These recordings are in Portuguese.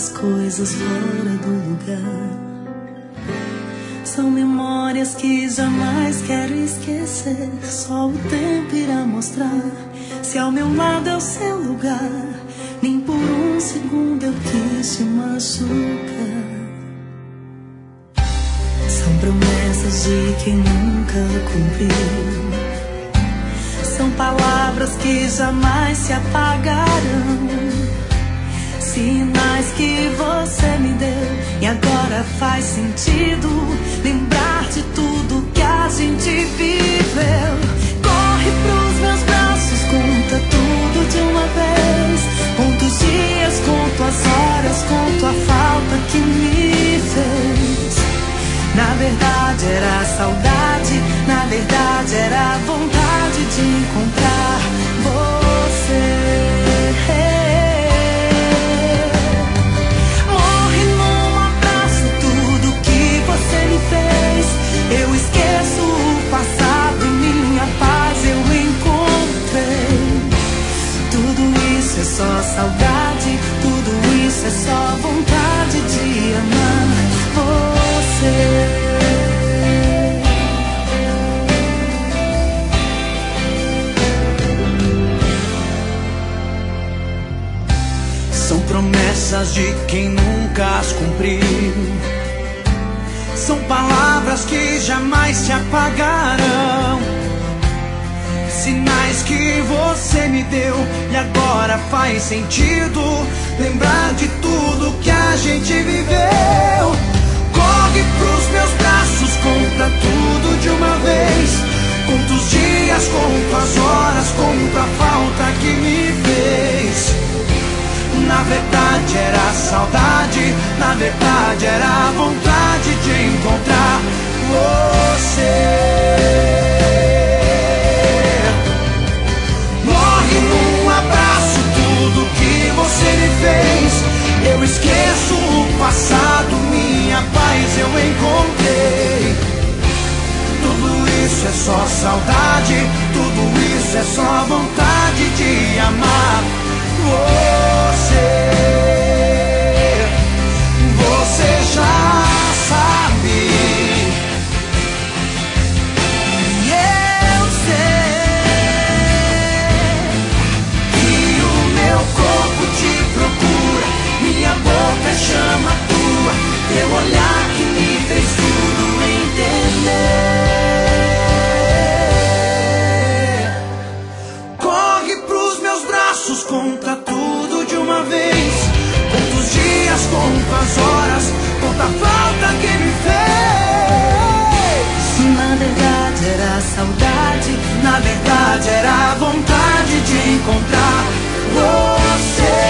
tantas coisas fora do lugar. São memórias que jamais quero esquecer. Só o tempo irá mostrar se ao meu lado é o seu lugar. Nem por um segundo eu quis te machucar. São promessas de quem nunca cumpriu. São palavras que jamais se apagarão. Sinais que você me deu e agora faz sentido lembrar de tudo que a gente viveu. Corre pros meus braços, conta tudo de uma vez. Conta os dias, conto as horas, conto a falta que me fez. Na verdade era saudade, na verdade era vontade de encontrar você. Morre num abraço tudo que você me fez. Eu esqueço o passado, minha paz eu encontrei. Tudo isso é só saudade, tudo isso é só vontade de amar você. São promessas de quem nunca as cumpriu. São palavras que jamais se apagarão. Sinais que você me deu e agora faz sentido lembrar de tudo que a gente viveu. Corre pros meus braços, conta tudo de uma vez. Conta os dias, conta as horas, conta a falta que me fez. Na verdade era saudade, na verdade era vontade de encontrar você. Morre num abraço tudo que você me fez. Eu esqueço o passado, minha paz eu encontrei. Tudo isso é só saudade, tudo isso é só vontade de amar você. Você já sabe. E eu sei que o meu corpo te procura, minha boca chama a tua, teu olhar que me fez tudo entender. Corre pros meus braços, conta tudo de uma vez. Conta os dias, conta as horas, conta a falta que me fez. na verdade era saudade, Na verdade era a vontade de encontrar você.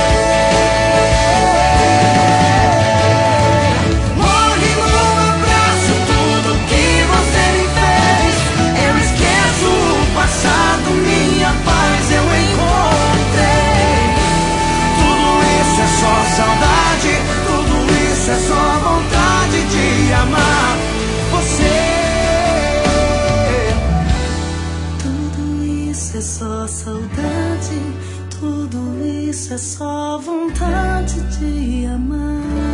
Morre num abraço tudo que você me fez. Eu esqueço o passado, minha paz eu encontrei. Tudo isso é só saudade, tudo isso é só vontade de amar você. tudo isso é só saudade, tudo isso é só vontade de amar.